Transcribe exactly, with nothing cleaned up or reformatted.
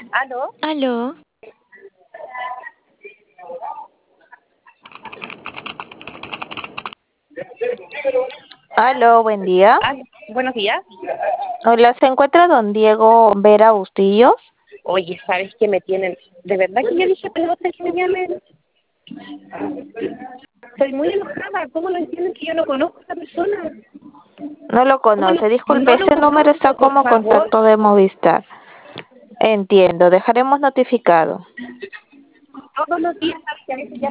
¿Aló? Aló, Aló, buen día. Ah, buenos días. Hola, ¿se encuentra don Diego Vera Bustillos? Oye, ¿sabes qué me tienen? De verdad que yo dije pelota que me llamen. Estoy muy enojada. ¿Cómo no entienden que yo no conozco a esa persona? No lo ¿Cómo no, conoce. Disculpe, no lo ese número está conozco, por como favor? contacto de Movistar. Entiendo, dejaremos notificado. Todos los días, ¿sabes? Que a veces ya